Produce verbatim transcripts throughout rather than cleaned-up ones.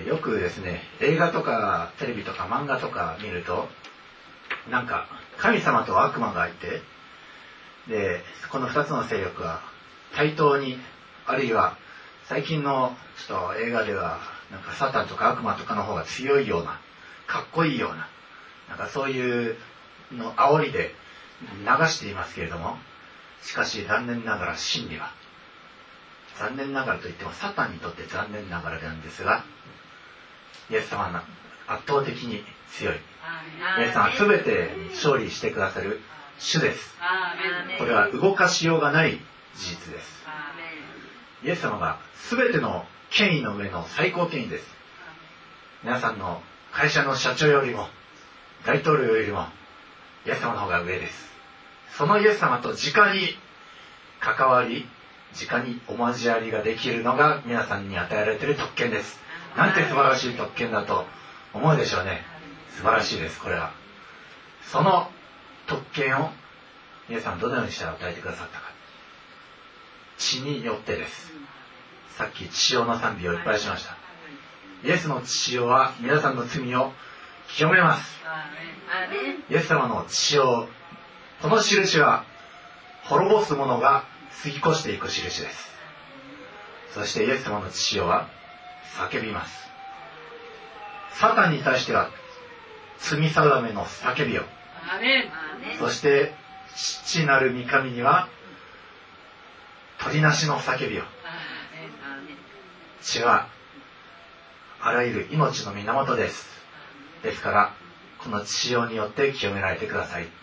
ー、よくですね、映画とかテレビとか漫画とか見ると、なんか神様と悪魔がいて、でこのふたつの勢力は対等に、あるいは最近のちょっと映画ではなんかサタンとか悪魔とかの方が強いような、かっこいいような、なんかそういうの煽りで流していますけれども、しかし残念ながら真理は、残念ながらといってもサタンにとって残念ながらなんですが、イエス様は圧倒的に強い。イエス様は全てに勝利してくださる主です。これは動かしようがない事実です。イエス様が全ての権威の上の最高権威です。皆さんの会社の社長よりも大統領よりもイエス様の方が上です。そのイエス様と直に関わり、直にお交わりができるのが皆さんに与えられている特権です。なんて素晴らしい特権だと思うでしょうね。素晴らしいです。これはその特権を皆さんどのようにして与えてくださったか、血によってです。さっき血潮の賛美をいっぱいしました。イエスの血潮は皆さんの罪を清めます。イエス様の血潮、この印は滅ぼす者が過ぎ越していく印です。そしてイエス様の血潮は叫びます。サタンに対しては罪定めの叫びを、そして父なる御神には取りなしの叫びを。血はあらゆる命の源です。ですからこの血潮によって清められてください。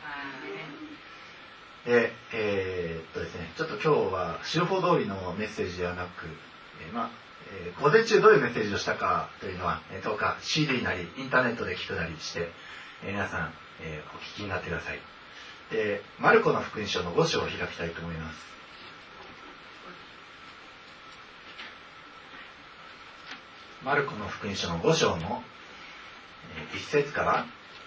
で、えー、っとですね、ちょっと今日は手法通りのメッセージではなく、えーまあえー、午前中どういうメッセージをしたかというのは、えー、どうか シーディー なりインターネットで聞くなりして、えー、皆さん、えー、お聞きになってください。で、マルコの福音書のご章を開きたいと思います。マルコの福音書のご章のいっ節から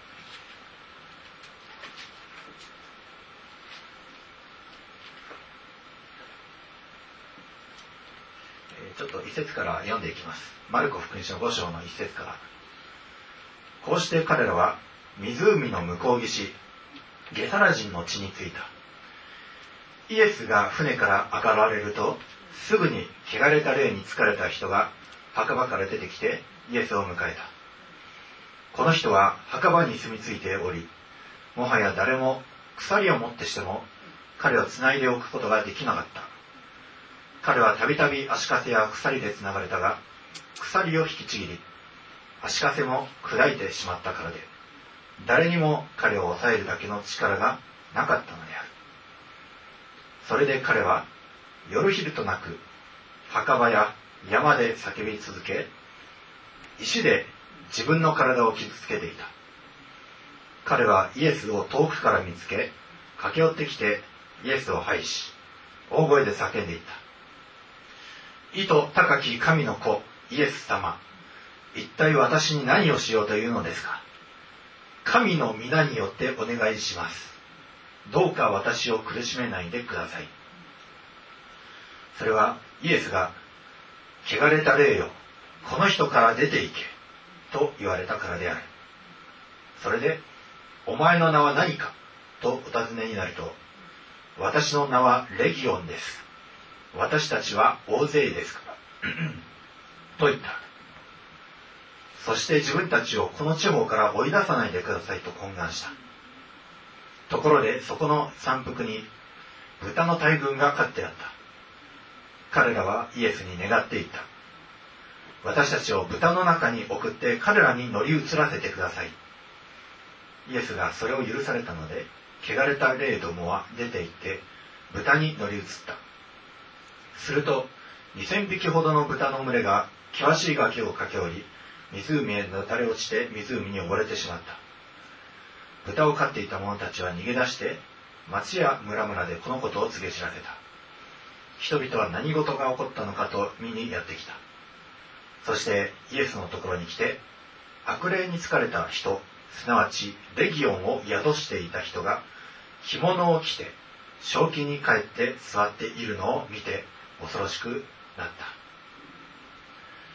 ちょっといっ節から読んでいきます。マルコ福音書ご章のいっ節から。こうして彼らは湖の向こう岸ゲサラ人の地に着いた。イエスが船から上がられると、すぐに汚れた霊に疲れた人が墓場から出てきてイエスを迎えた。この人は墓場に住み着いており、もはや誰も鎖を持ってしても彼をつないでおくことができなかった。彼はたびたび足かせや鎖でつながれたが、鎖を引きちぎり足かせも砕いてしまったからで、誰にも彼を抑えるだけの力がなかったのである。それで彼は夜昼となく墓場や山で叫び続け、石で自分の体を傷つけていた。彼はイエスを遠くから見つけ、駆け寄ってきてイエスを拝し、大声で叫んでいった。意図高き神の子イエス様、一体私に何をしようというのですか。神の皆によってお願いします。どうか私を苦しめないでください。それはイエスが、汚れた霊よ、この人から出て行けと言われたからである。それで、お前の名は何かとお尋ねになると、私の名はレギオンです。私たちは大勢ですからと言った。そして自分たちをこの地方から追い出さないでくださいと懇願した。ところでそこの山腹に豚の大群が飼ってあった。彼らはイエスに願っていった。私たちを豚の中に送って彼らに乗り移らせてください。イエスがそれを許されたので、汚れた霊どもは出て行って豚に乗り移った。すると二千匹ほどの豚の群れが険しい崖を駆け下り、湖へのたれ落ちて湖に溺れてしまった。豚を飼っていた者たちは逃げ出して町や村々でこのことを告げ知らせた。人々は何事が起こったのかと見にやってきた。そしてイエスのところに来て、悪霊に疲れた人、すなわちレギオンを宿していた人が着物を着て正気に帰って座っているのを見て恐ろしくなった。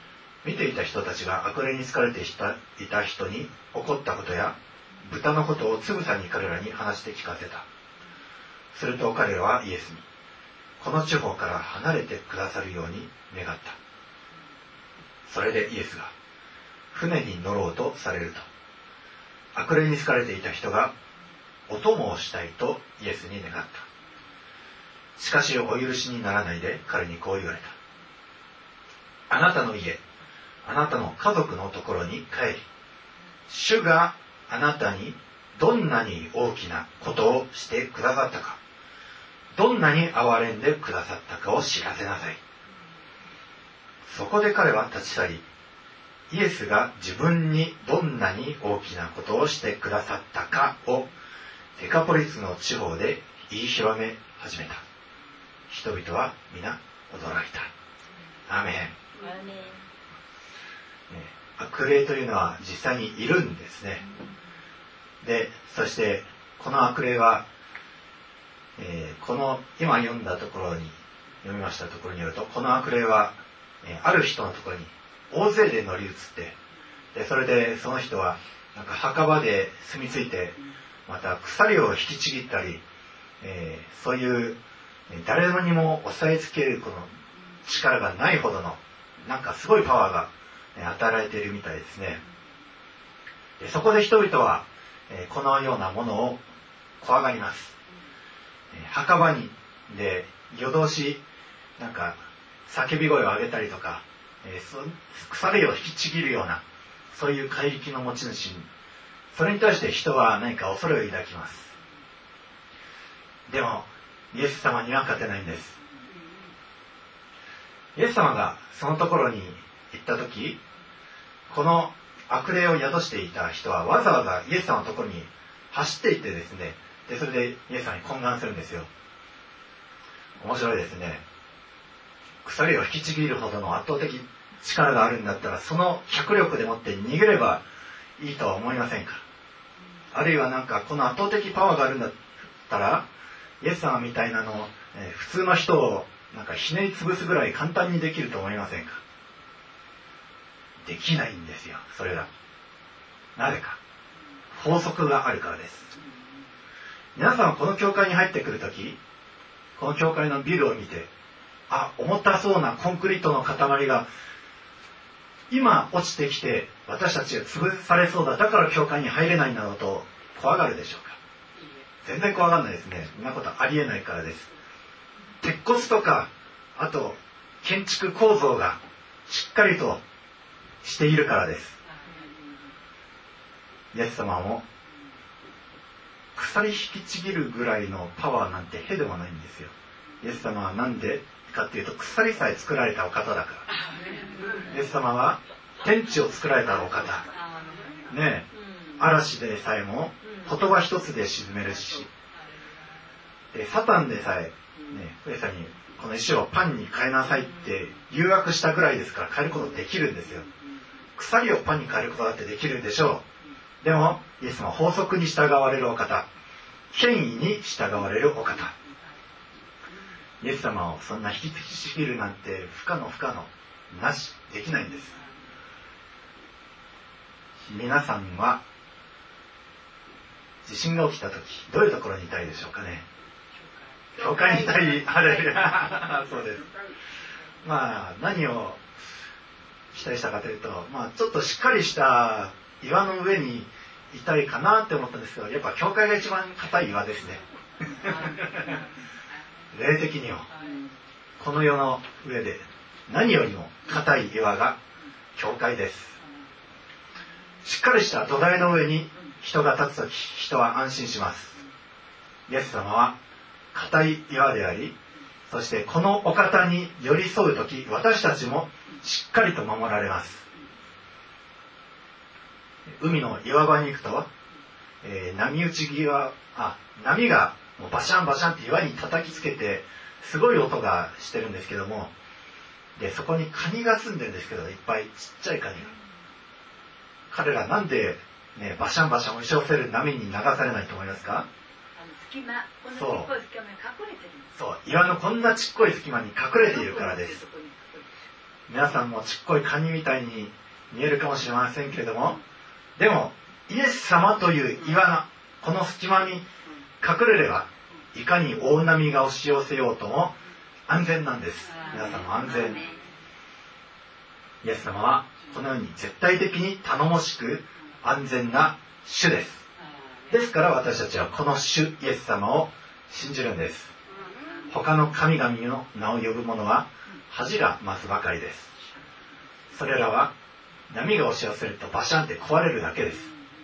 見ていた人たちが悪霊に疲れていた人に起こったことや豚のことをつぶさに彼らに話して聞かせた。すると彼らはイエスに、この地方から離れてくださるように願った。それでイエスが船に乗ろうとされると、悪霊に疲れていた人がお供をしたいとイエスに願った。しかしお許しにならないで彼にこう言われた。あなたの家、あなたの家族のところに帰り、主があなたにどんなに大きなことをしてくださったか、どんなに憐れんでくださったかを知らせなさい。そこで彼は立ち去り、イエスが自分にどんなに大きなことをしてくださったかをデカポリスの地方で言い広め始めた。人々は皆驚いた。アーメン。 アーメン。 悪霊というのは実際にいるんですね。で、そしてこの悪霊は、えー、この今読んだところに読みましたところによると、この悪霊は、えー、ある人のところに大勢で乗り移って、でそれでその人はなんか墓場で住み着いて、また鎖を引きちぎったり、えー、そういう誰にも押さえつけるこの力がないほどのなんかすごいパワーが与えられているみたいですね。でそこで人々はこのようなものを怖がります。墓場にで夜通しなんか叫び声を上げたりとか、鎖を引きちぎるようなそういう怪力の持ち主に、それに対して人は何か恐れを抱きます。でもイエス様には勝てないんです。イエス様がそのところに行った時、この悪霊を宿していた人はわざわざイエス様のところに走っていってですね、でそれでイエス様に懇願するんですよ。面白いですね。鎖を引きちぎるほどの圧倒的力があるんだったら、その脚力でもって逃げればいいとは思いませんか。あるいはなんかこの圧倒的パワーがあるんだったら、イエス様みたいなのを、えー、普通の人をなんかひねり潰すぐらい簡単にできると思いませんか。できないんですよ、それが。なぜか。法則があるからです。皆さんはこの教会に入ってくるとき、この教会のビルを見て、あ、重たそうなコンクリートの塊が今落ちてきて私たちが潰されそうだ、だから教会に入れないんだろうと怖がるでしょうか。全然怖がらないですね。そんなことありえないからです。鉄骨とか、あと建築構造がしっかりとしているからです。イエス様も鎖引きちぎるぐらいのパワーなんてへでもないんですよ。イエス様はなんでかっていうと、鎖さえ作られたお方だから。イエス様は天地を作られたお方ねえ、嵐でさえも言葉一つで沈めるし、でサタンでさえ、ね、イエス様にこの石をパンに変えなさいって誘惑したぐらいですから、変えることできるんですよ。鎖をパンに変えることだってできるでしょう。でもイエス様は法則に従われるお方、権威に従われるお方。イエス様をそんな引きちぎるなんて不可能不可能なし、できないんです。皆さんは地震が起きた時、どういうところにいたいでしょうかね。教会にいたい。あれそうです。まあ何を期待したかというと、まあちょっとしっかりした岩の上にいたいかなって思ったんですけど、やっぱ教会が一番硬い岩ですね。霊的にはこの世の上で何よりも硬い岩が教会です。しっかりした土台の上に人が立つとき、人は安心します。イエス様は硬い岩であり、そしてこのお方に寄り添うとき、私たちもしっかりと守られます。海の岩場に行くと、えー、波打ち際、あ、波がもうバシャンバシャンって岩に叩きつけてすごい音がしてるんですけども、でそこにカニが住んでるんですけど、いっぱいちっちゃいカニが、彼らなんで、ね、バシャンバシャン押し寄せる波に流されないと思いますか。 隙間、このちっこい隙間に隠れてる。 そう、岩のこんなちっこい隙間に隠れているからです。 皆さんもちっこいカニみたいに見えるかもしれませんけれども、でもイエス様という岩のこの隙間に隠れれば、いかに大波が押し寄せようとも安全なんです。皆さんも安全。イエス様はこのように絶対的に頼もしく安全な主です。ですから私たちはこの主イエス様を信じるんです。他の神々の名を呼ぶ者は恥が増すばかりです。それらは波が押し寄せるとバシャンって壊れるだけです。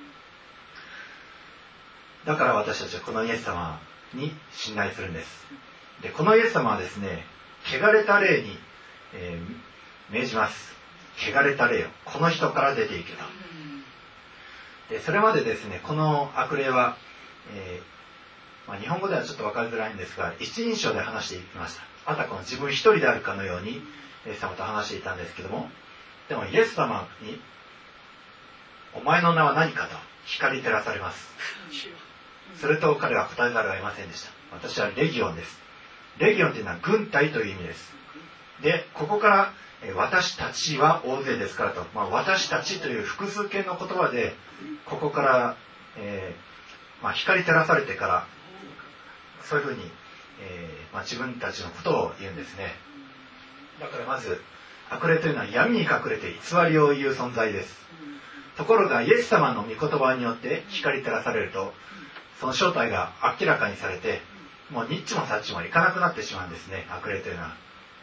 だから私たちはこのイエス様に信頼するんです。で、このイエス様はですね、汚れた霊に、えー、命じます。汚れた霊をこの人から出ていけと。で、それまでですね、この悪霊は、えーまあ、日本語ではちょっと分かりづらいんですが、一人称で話していきました。あたかも自分一人であるかのようにイエス様と話していたんですけども、でもイエス様にお前の名は何かと光り照らされます。すると彼は答えざるを得ませんでした。私はレギオンです。レギオンというのは軍隊という意味です。で、ここから私たちは大勢ですからと、まあ、私たちという複数形の言葉でここから、えーまあ、光り照らされてからそういうふうに、えーまあ、自分たちのことを言うんですね。だからまず悪霊というのは闇に隠れて偽りを言う存在です。ところがイエス様の御言葉によって光り照らされると、その正体が明らかにされて、もうニッチもサッチもいかなくなってしまうんですね、悪霊というのは。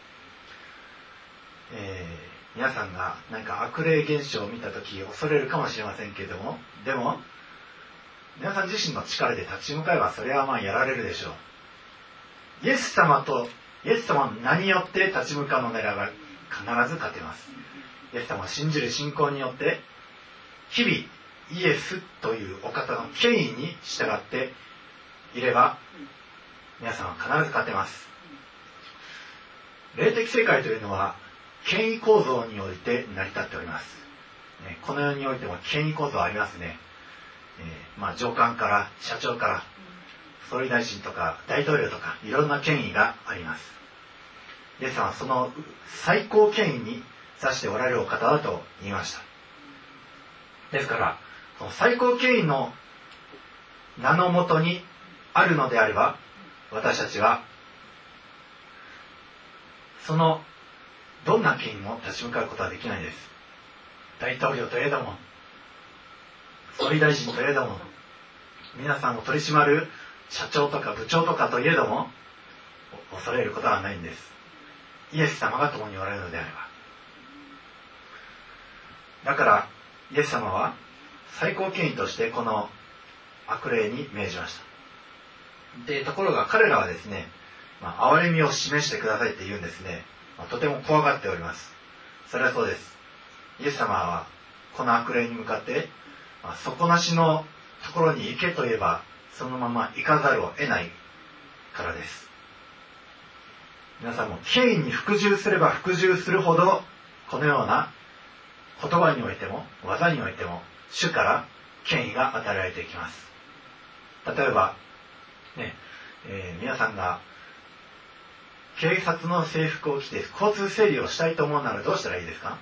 えー、皆さんが何か悪霊現象を見たとき恐れるかもしれませんけれども、でも皆さん自身の力で立ち向かえばそれはまあやられるでしょう。イエス様とイエス様の名によって立ち向かうのならば必ず勝てます。イエス様を信じる信仰によって日々イエスというお方の権威に従っていれば皆さんは必ず勝てます。霊的世界というのは権威構造において成り立っております。この世においても権威構造ありますね。えーまあ、上官から社長から総理大臣とか大統領とかいろんな権威があります。イエス様はその最高権威に指しておられるお方だと言いました。ですからその最高権威の名のもとにあるのであれば、私たちはそのどんな権威も立ち向かうことはできないです。大統領といえども総理大臣といえども皆さんを取り締まる社長とか部長とかといえども恐れることはないんです。イエス様が共におられるのであれば。だからイエス様は最高権威としてこの悪霊に命じました。で、ところが彼らはですね、まあ、憐れみを示してくださいって言うんですね。まあ、とても怖がっております。それはそうです。イエス様はこの悪霊に向かって、まあ、底なしのところに行けと言えばそのまま行かざるを得ないからです。皆さんも権威に服従すれば服従するほどこのような言葉においても技においても主から権威が与えられていきます。例えば、ねえー、皆さんが警察の制服を着て交通整理をしたいと思うならどうしたらいいですか？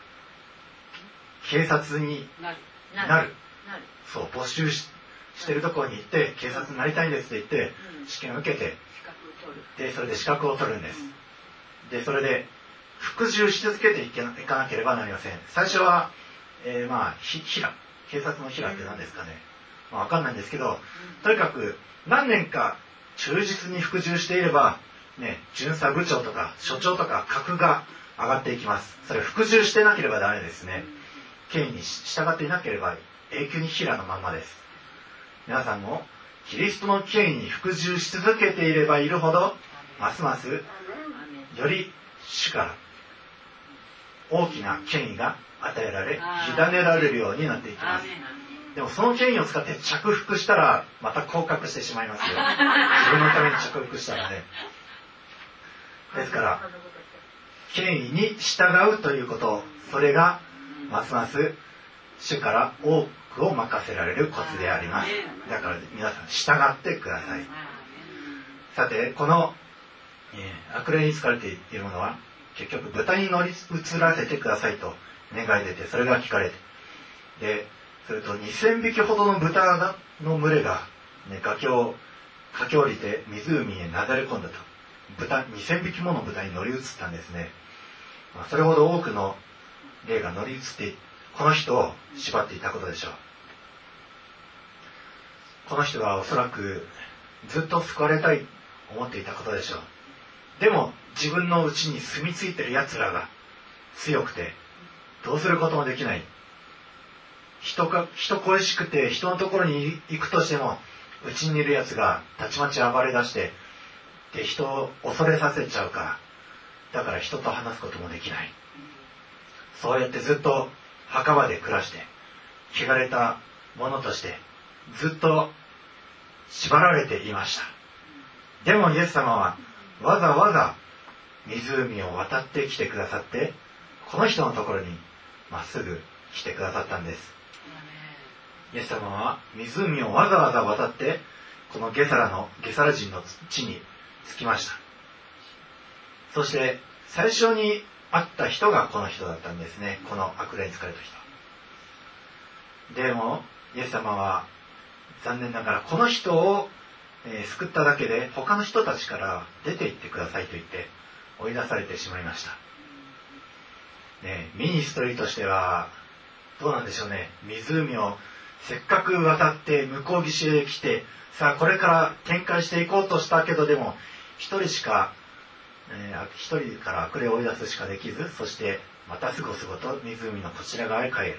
警察になる。なるなるそう、募集 し, してるところに行って警察になりたいんですって言って、うん、試験を受けてでそれで資格を取るんです。でそれで服従し続けていかなければなりません。最初は、えー、まあひら警察のひらって何ですかね、まあ、分かんないんですけど、とにかく何年か忠実に服従していれば、ね、巡査部長とか所長とか格が上がっていきます。それ服従してなければダメですね。権威に従っていなければ永久にヒラのままです。皆さんもキリストの権威に服従し続けていればいるほどますますより主から大きな権威が与えられ委ねられるようになっていきます。でもその権威を使って着服したらまた降格してしまいますよ。自分のために着服したらね。ですから権威に従うということ、それがますます主から多くを任せられるコツであります。だから皆さん従ってください。さてこの、えー、悪霊に疲れているものは結局豚に乗り移らせてくださいと願い出て、それが聞かれて、で、するとにせんびきほどの豚の群れが、ね、崖を駆け下りて湖へなだれ込んだと。豚、にせんびきもの豚に乗り移ったんですね。まあ、それほど多くの霊が乗り移って、この人を縛っていたことでしょう。この人はおそらくずっと救われたいと思っていたことでしょう。でも自分のうちに住み着いている奴らが強くて、どうすることもできない。人か、人恋しくて人のところに行くとしても、うちにいる奴がたちまち暴れ出して、で、人を恐れさせちゃうから、だから人と話すこともできない。そうやってずっと墓場で暮らして、汚れたものとしてずっと縛られていました。でもイエス様はわざわざ湖を渡ってきてくださって、この人のところにまっすぐ来てくださったんです。イエス様は湖をわざわざ渡って、このゲサラの、ゲサラ人の地に着きました。そして最初に会った人がこの人だったんですね。この悪霊に疲れた人。でもイエス様は残念ながらこの人を、えー、救っただけで他の人たちから出て行ってくださいと言って追い出されてしまいました。ね、ミニストリーとしてはどうなんでしょうね。湖をせっかく渡って向こう岸へ来て、さあこれから展開していこうとしたけど、でも一人しか、えー、一人から悪霊を追い出すしかできず、そしてまたすごすごと湖のこちら側へ帰る。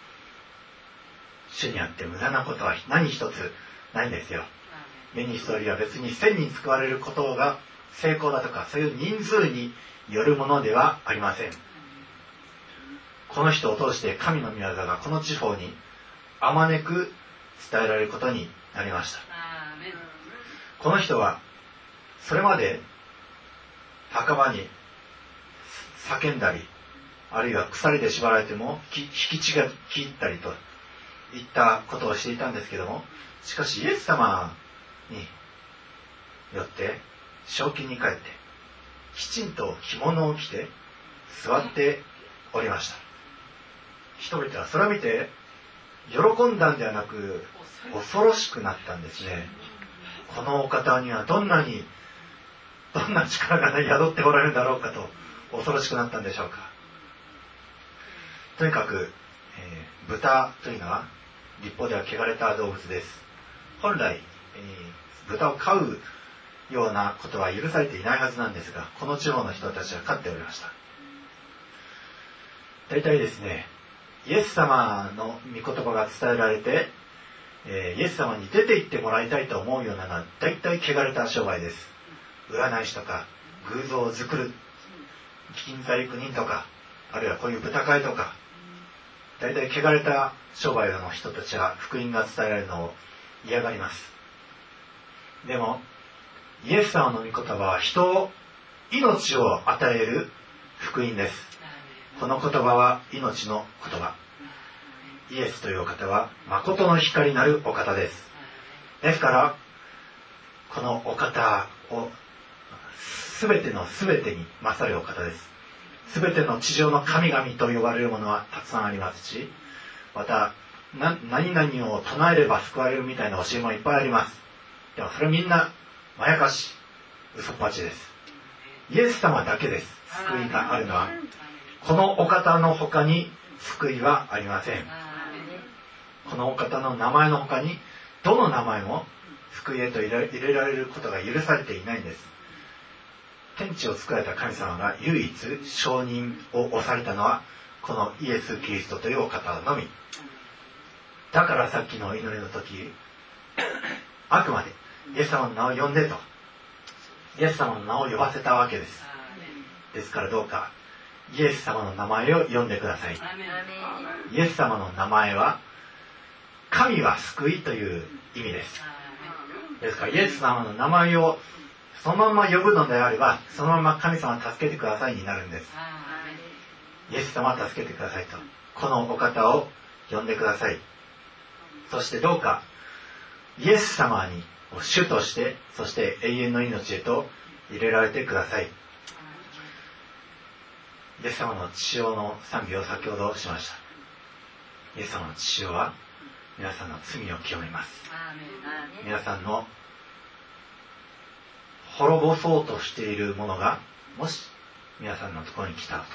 主にあって無駄なことは何一つないんですよ。ミニストリーは別に千人救われることが成功だとか、そういう人数によるものではありません。この人を通して神の御業がこの地方にあまねく伝えられることになりました。この人はそれまで墓場に叫んだり、あるいは鎖で縛られても引きちが切ったりといったことをしていたんですけども、しかしイエス様によって正気に帰ってきちんと着物を着て座っておりました。人々はそれを見て喜んだんではなく恐ろしくなったんですね。このお方にはどんなにどんな力が、ね、宿っておられるだろうかと恐ろしくなったんでしょうか。とにかく、えー、豚というのは立法では汚れた動物です。本来、えー、豚を飼うようなことは許されていないはずなんですが、この地方の人たちは飼っておりました。大体ですね、イエス様の御言葉が伝えられて、えー、イエス様に出て行ってもらいたいと思うようなのは大体汚れた商売です。占い師とか偶像を作る金細工人とか、あるいはこういう豚飼いとか、大体汚れた商売の人たちは福音が伝えられるのを嫌がります。でもイエス様の御言葉は人を命を与える福音です。この言葉は命の言葉。イエスというお方は誠の光なるお方です。ですからこのお方をすべてのすべてに勝るお方です。すべての地上の神々と呼ばれるものはたくさんありますし、またな何々を唱えれば救われるみたいな教えもいっぱいあります。でもそれみんなまやかし、嘘っぱちです。イエス様だけです。救いがあるのはこのお方の他に救いはありません。このお方の名前の他にどの名前も救いへと入れ、入れられることが許されていないんです。天地を作られた神様が唯一承認を押されたのはこのイエス・キリストというお方のみ。だからさっきの祈りの時、あくまでイエス様の名を呼んでと、イエス様の名を呼ばせたわけです。ですからどうかイエス様の名前を呼んでください。イエス様の名前は神は救いという意味です。ですからイエス様の名前をそのまま呼ぶのであれば、そのまま神様助けてくださいになるんです。イエス様助けてくださいと、このお方を呼んでください。そしてどうかイエス様に主として、そして永遠の命へと入れられてください。 イエス様の血潮の賛美を先ほどしました。イエス様の血潮は皆さんの罪を清めます。皆さんの滅ぼそうとしているものがもし皆さんのところに来たとき、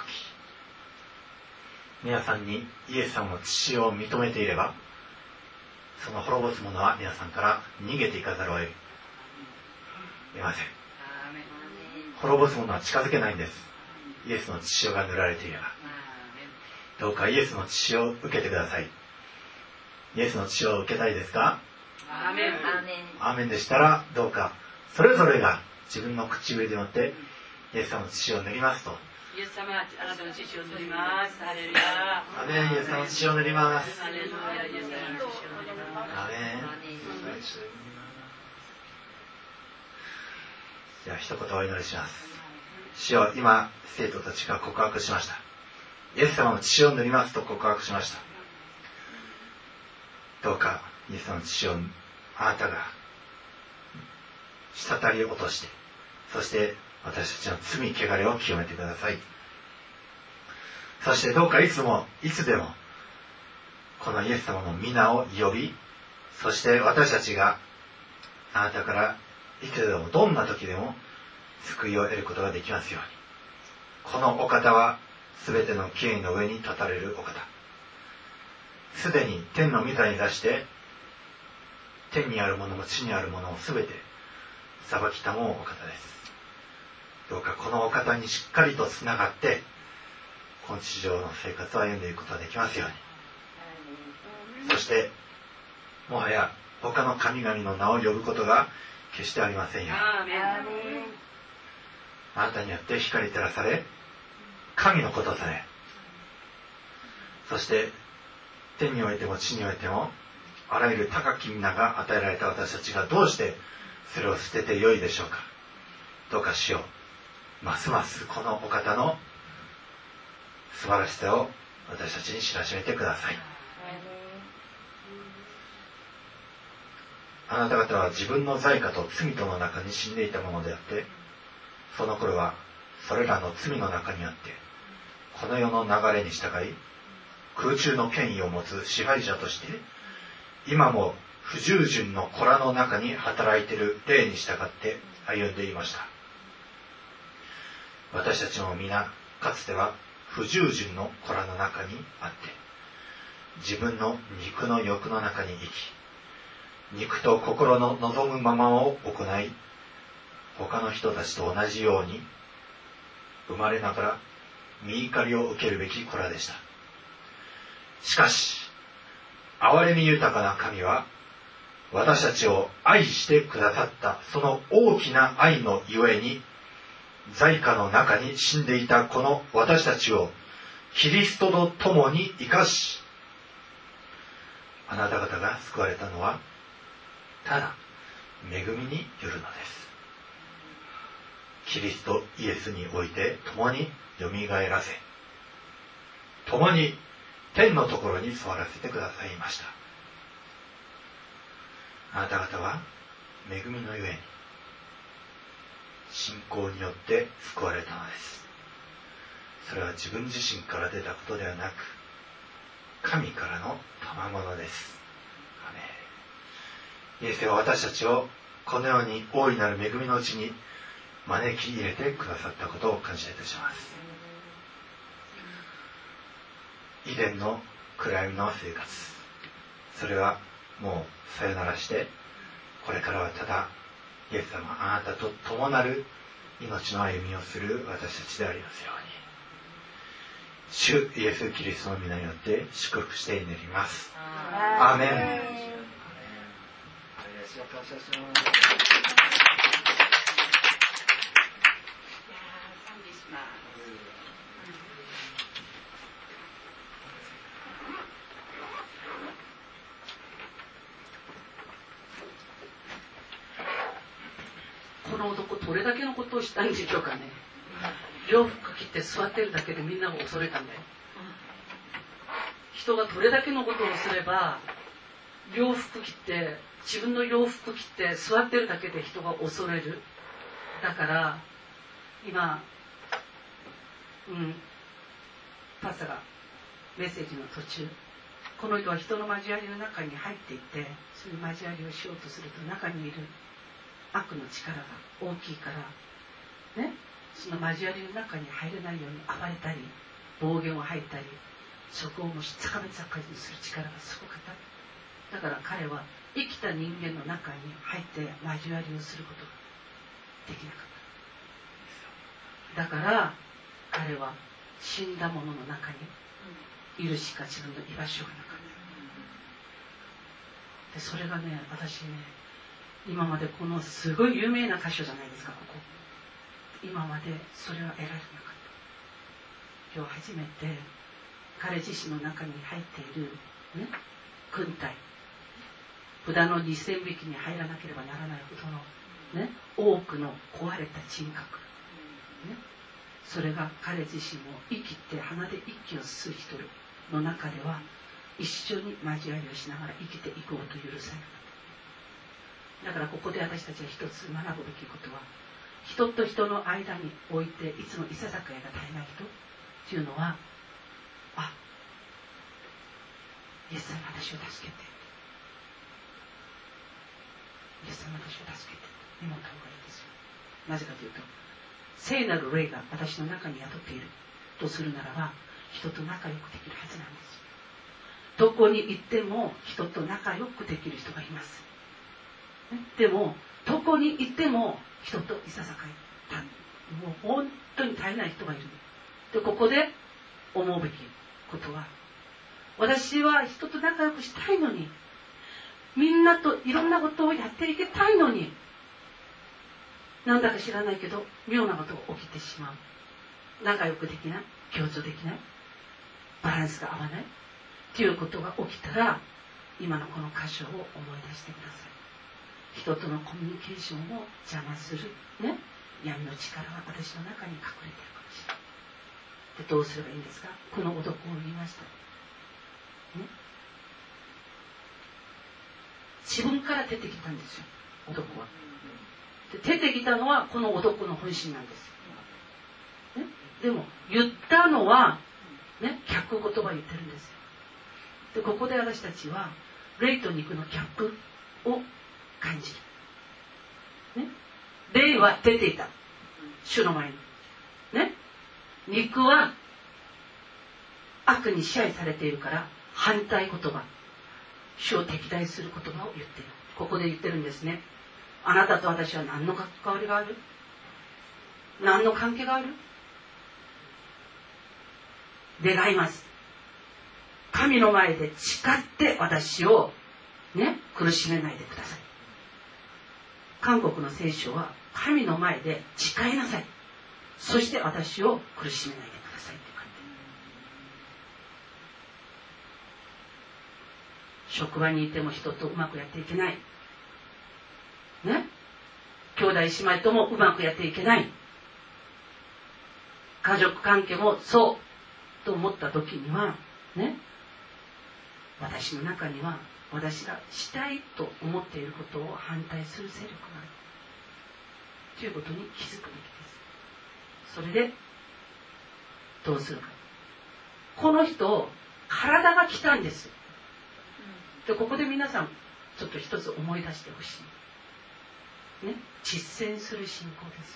皆さんにイエス様の血潮を認めていれば、その滅ぼす者は皆さんから逃げていかざるを得ません。滅ぼす者は近づけないんです。イエスの血潮が塗られていれば。どうかイエスの血潮を受けてください。イエスの血潮を受けたいですか？ アーメン。 アーメンでしたら、どうかそれぞれが自分の唇でもってイエス様の血潮を塗りますと。 イエス様、あなたの血潮を塗ります。ハレルヤ。 アーメン。イエス様の血潮を塗ります。 ハレルヤ。イエス様の血潮を塗ります。 アーメン。じゃあ一言お祈りします。主よ、今生徒たちが告白しました。イエス様の血を塗りますと告白しました。どうかイエス様の血をあなたが滴り落として、そして私たちの罪汚れを清めてください。そしてどうかいつもいつでもこのイエス様の皆を呼び、そして私たちがあなたからいつでもどんな時でも救いを得ることができますように。このお方はすべての権威の上に立たれるお方。すでに天の御座に出して天にあるものも地にあるものをすべて裁きたもうお方です。どうかこのお方にしっかりとつながってこの地上の生活を歩んでいくことができますように。そしてもはや他の神々の名を呼ぶことが決してありませんよ。 アーメン。 あなたによって光照らされ、神のことされ、そして天においても地においてもあらゆる高き皆が与えられた私たちがどうしてそれを捨ててよいでしょうか。どうか主よ、ますますこのお方の素晴らしさを私たちに知らしめてください。あなた方は自分の罪過と罪との中に死んでいたものであって、その頃はそれらの罪の中にあって、この世の流れに従い、空中の権威を持つ支配者として、今も不従順の子らの中に働いている霊に従って歩んでいました。私たちも皆、かつては不従順の子らの中にあって、自分の肉の欲の中に生き、肉と心の望むままを行い、他の人たちと同じように生まれながら御怒りを受けるべき子らでした。しかし憐れみ豊かな神は私たちを愛してくださったその大きな愛のゆえに、罪過の中に死んでいたこの私たちをキリストと共に生かし、あなた方が救われたのはただ恵みによるのです。キリストイエスにおいて共によみがえらせ、共に天のところに座らせてくださいました。あなた方は恵みのゆえに信仰によって救われたのです。それは自分自身から出たことではなく、神からの賜物です。アメン。イエスは私たちをこのように大いなる恵みのうちに招き入れてくださったことを感謝いたします。以前の暗闇の生活、それはもうさよならして、これからはただイエス様あなたと共なる命の歩みをする私たちでありますように、主イエスキリストの皆によって祝福して祈ります。アーメン。感謝します。 この男どれだけのことをしたんでしょうかね。洋服着て座ってるだけでみんなが恐れたんだよ。人がどれだけのことをすれば、洋服着て自分の洋服着て座ってるだけで人が恐れる。だから今、うん、 パスタがメッセージの途中、この人は人の交わりの中に入っていって、そういう交わりをしようとすると、中にいる悪の力が大きいからね、その交わりの中に入れないように暴れたり、暴言を吐いたり、職をもしつかめつかにする力がすごかった。だから彼は生きた人間の中に入って交わりをすることができなかった。だから彼は死んだ者の中にいるしか自分の居場所がなかった。でそれがね、私ね、今までこのすごい有名な箇所じゃないですか、ここ。今までそれは得られなかった。今日初めて彼自身の中に入っている、ね、軍隊、豚のにせんびきに入らなければならないほどの、ね、多くの壊れた人格、ね、それが彼自身を生きて鼻で息を吸う人の中では一緒に交わりをしながら生きていこうと許される。だからここで私たちは一つ学ぶべきことは、人と人の間においていつもいささかいが絶えない人っていうのは、あ、イエス様私を助けて、イエス様私を助けて祈った方がいいですよ。なぜかというと、聖なる霊が私の中に宿っているとするならば、人と仲良くできるはずなんです。どこに行っても人と仲良くできる人がいます。でもどこに行っても人といささかいた、もう本当に絶えない人がいる。でここで思うべきことは、私は人と仲良くしたいのに、みんなといろんなことをやっていきたいのに、なんだか知らないけど妙なことが起きてしまう。仲良くできない、協調できない、バランスが合わないっていうことが起きたら、今のこの箇所を思い出してください。人とのコミュニケーションを邪魔する、ね、闇の力が私の中に隠れているかもしれない。でどうすればいいんですか。この男を見ました、ね、自分から出てきたんですよ、男は。で出てきたのはこの男の本心なんですよ、ね、でも言ったのは、ね、逆言葉を言ってるんですよ。でここで私たちは霊と肉のギャップを感じる、ね、霊は出ていた、主の前に、ね、肉は悪に支配されているから反対言葉、主を敵対する言葉を言っている。ここで言ってるんですね。あなたと私は何の関わりがある？何の関係がある？願います。神の前で誓って私をね、苦しめないでください。韓国の聖書は神の前で誓いなさい。そして私を苦しめないでくださいって書いてある。職場にいても人とうまくやっていけない。ね。兄弟姉妹ともうまくやっていけない。家族関係もそうと思った時にはね、私の中には私がしたいと思っていることを反対する勢力があるということに気づくべきです。それでどうするか。この人体が来たんです。でここで皆さんちょっと一つ思い出してほしい、ね、実践する信仰です。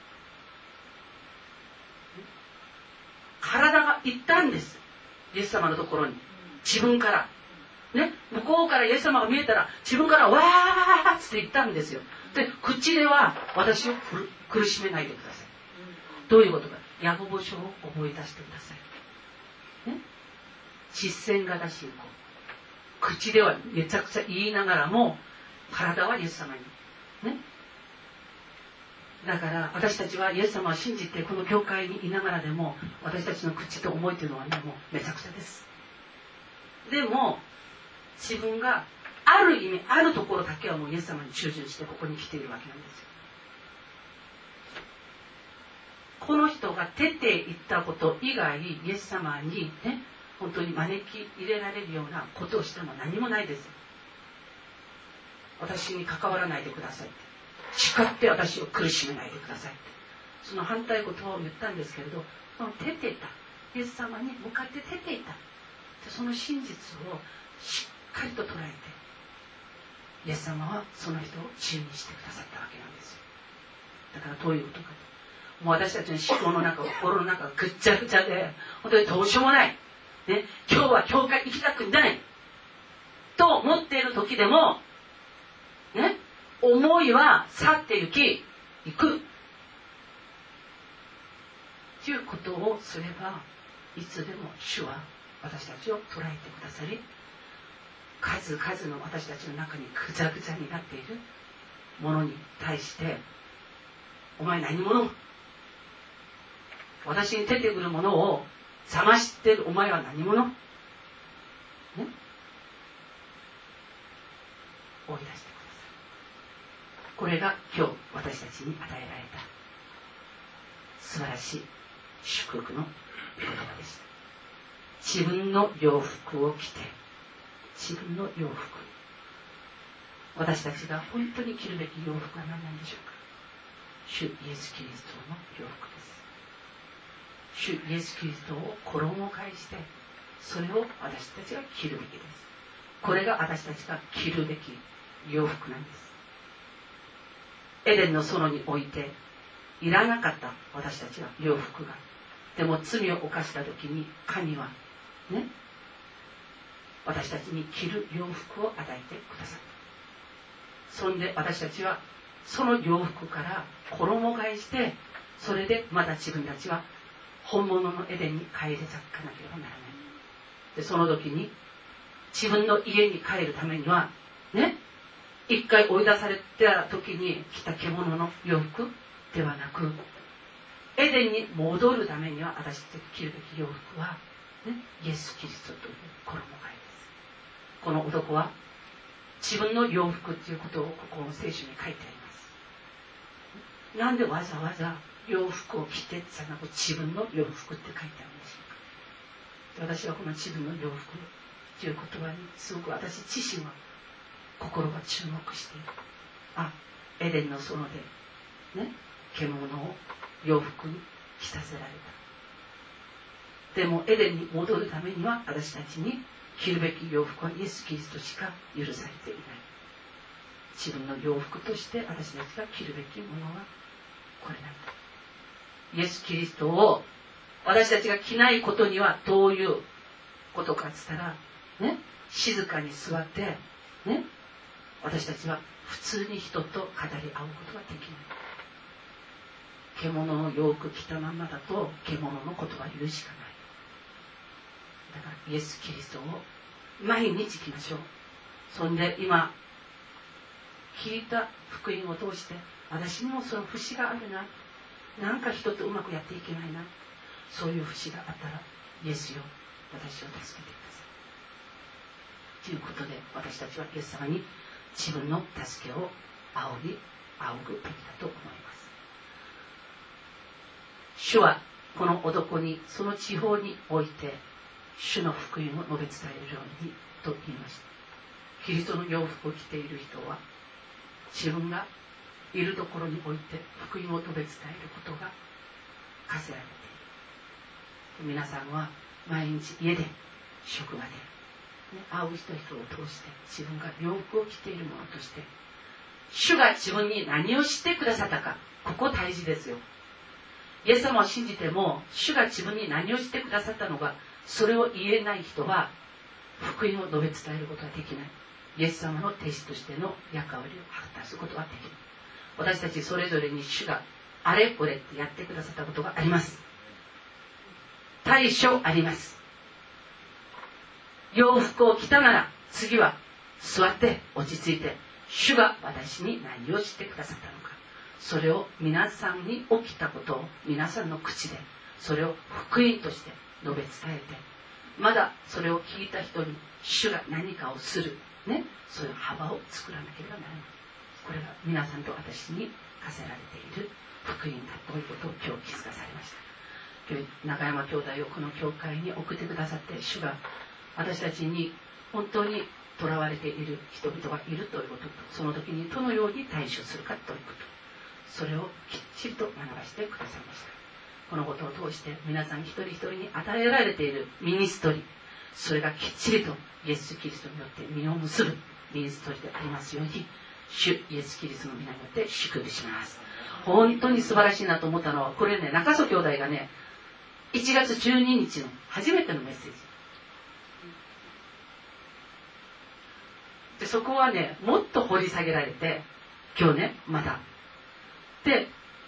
体が行ったんです、イエス様のところに。自分からね、向こうからイエス様が見えたら自分からわーって言ったんですよ。で口では私を苦しめないでください。どういうことか、ヤコブ書を思い出してください、ね、実践型信仰。口ではめちゃくちゃ言いながらも体はイエス様に、ね、だから私たちはイエス様を信じてこの教会にいながらでも、私たちの口と思いというのはね、もうめちゃくちゃです。でも自分がある意味あるところだけはもうイエス様に忠実してここに来ているわけなんですよ。この人が出ていったこと以外、イエス様にね、本当に招き入れられるようなことをしたのは何もないです。私に関わらないでくださいって、誓って私を苦しめないでくださいって、その反対言葉を言ったんですけれど、その出ていたイエス様に向かって出ていた。その真実をしっかりと捉えて、イエス様はその人を自由にしてくださったわけなんですよ。だからどういうことかと、もう私たちの思考の中、心の中がぐっちゃぐちゃで、本当にどうしようもない、ね、今日は教会行きたくないと思っている時でもね、思いは去って行き行くということをすれば、いつでも主は私たちを捉えてくださり、数々の私たちの中にぐちゃぐちゃになっているものに対して、お前何者、私に出てくるものを探しているお前は何者、ね、追い出してください。これが今日私たちに与えられた素晴らしい祝福の言葉でした。自分の洋服を着て、自分の洋服、私たちが本当に着るべき洋服は何なんでしょうか。主イエス・キリストの洋服です。主イエス・キリストを衣替えして、それを私たちが着るべきです。これが私たちが着るべき洋服なんです。エデンの園においていらなかった私たちは洋服が、でも罪を犯した時に神はね、私たちに着る洋服を与えてくださった。そんで私たちはその洋服から衣替えして、それでまた自分たちは本物のエデンに帰り咲かなければならない。でその時に自分の家に帰るためにはね、一回追い出された時に着た獣の洋服ではなく、エデンに戻るためには私たちが着るべき洋服は、ね、イエス・キリストという衣替えです。この男は自分の洋服ということをここの聖書に書いてあります。なんでわざわざ洋服を着てじゃなく自分の洋服って書いてあるんでしょうか。私はこの自分の洋服という言葉にすごく私自身は心が注目している。あ、エデンの園でね、獣を洋服に着させられた。でもエデンに戻るためには私たちに着るべき洋服はイエス・キリストしか許されていない。自分の洋服として私たちが着るべきものはこれなんだ。イエス・キリストを私たちが着ないことにはどういうことかって言ったらね、静かに座ってね、私たちは普通に人と語り合うことができない。獣の洋服着たまんまだと獣のことは言うしかない。だからイエス・キリストを毎日着ましょう。そんで今聞いた福音を通して、私にもその節があるな、なんか人とうまくやっていけないな、そういう節があったらイエスよ、私を助けてくださいということで、私たちはイエス様に自分の助けを仰ぎ仰ぐべきだと思います。主はこの男にその地方において主の福音を述べ伝えるようにと言いました。キリストの洋服を着ている人は自分がいるところにおいて福音を述べ伝えることが課せられている。皆さんは毎日家で職場で会う人々を通して自分が洋服を着ているものとして主が自分に何をしてくださったか、ここ大事ですよ。イエス様を信じても主が自分に何をしてくださったのか、それを言えない人は福音を述べ伝えることはできない。イエス様の弟子としての役割を果たすことはできない。私たちそれぞれに主があれこれってやってくださったことがあります。対処あります。洋服を着たなら次は座って落ち着いて、主が私に何をしてくださったのか、それを皆さんに起きたことを皆さんの口でそれを福音として述べ伝えて、まだそれを聞いた人に主が何かをするね、そういう幅を作らなければならない。これが皆さんと私に課せられている福音だということを今日気づかされました。今日中山兄弟をこの教会に送ってくださって、主が私たちに本当に囚われている人々がいるということと、その時にどのように対処するかということ、それをきっちりと学ばせてくださいました。 このことを通して皆さん一人一人に与えられているミニストリー、それがきっちりとイエス・キリストによって実を結ぶミニストリーでありますように、主イエス・キリストの皆によって祝福します。本当に素晴らしいなと思ったのは、これね、中曽兄弟がね、いちがつじゅうににちの初めてのメッセージで、そこはね、もっと掘り下げられて、今日ね、またで、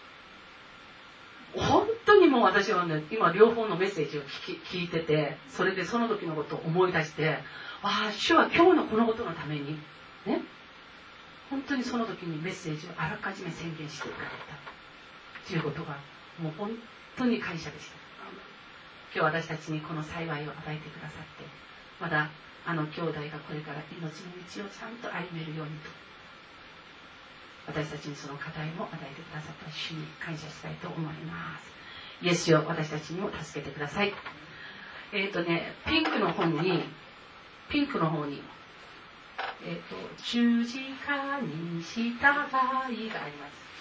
本当にもう私はね、今両方のメッセージを聞き聞いてて、それでその時のことを思い出して、ああ、主は今日のこのことのためにね、本当にその時にメッセージをあらかじめ宣言していただいたということがもう本当に感謝でした。今日私たちにこの幸いを与えてくださって、まだあの兄弟がこれから命の道をちゃんと歩めるようにと、私たちにその課題も与えてくださった主に感謝したいと思います。イエスよ、私たちにも助けてください。えっ、ー、とね、ピンクの本に、ピンクの方に、えっ、ー、と、十字架に従いがあります。